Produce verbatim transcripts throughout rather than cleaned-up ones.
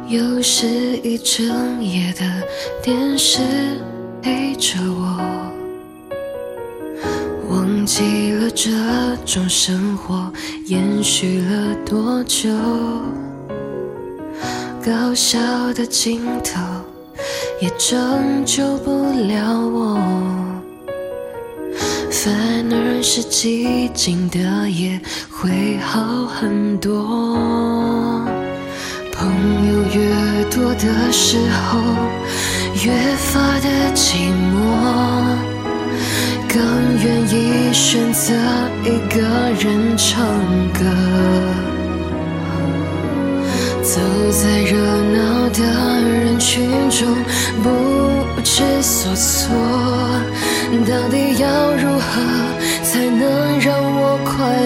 又是一整夜的电视陪着我，忘记了这种生活延续了多久，搞笑的镜头也拯救不了我，反而是寂静的夜会好很多。朋友越多的时候，越发的寂寞，更愿意选择一个人唱歌。走在热闹的人群中，不知所措，到底要如何才能让我快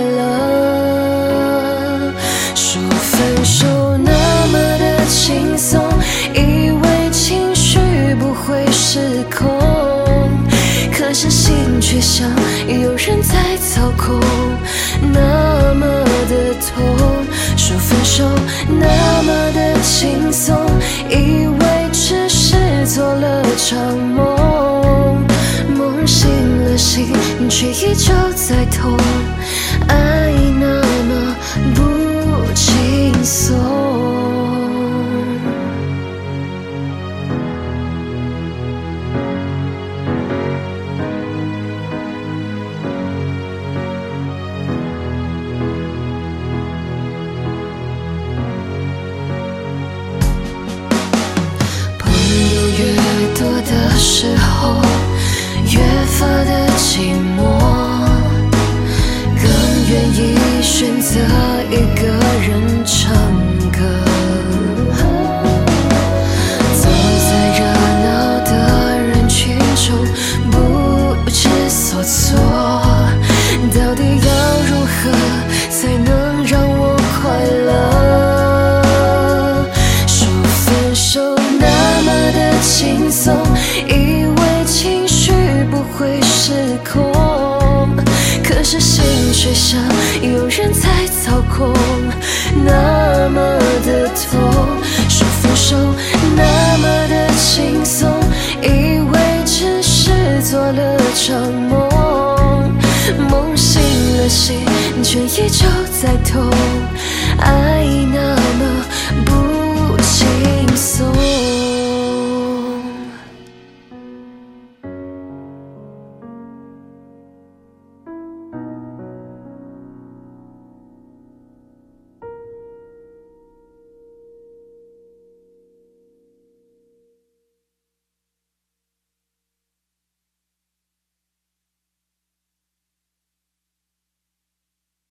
乐？说分手那么的轻松，以为情绪不会失控，可是心却像有人在操控，那么的痛。说分手那么的轻松，以为只是做了场梦，梦醒了心却依旧在痛，爱那么不轻松。的时候越发的寂寞，更愿意选择一个人唱歌。走在热闹的人群中，不知所措，到底要如何才能让我快乐？说分手那么的轻松，以为情绪不会失控，可是心却像有人在操控，那么的痛。说分手那么的轻松，以为只是做了场梦，梦醒了心却依旧在痛，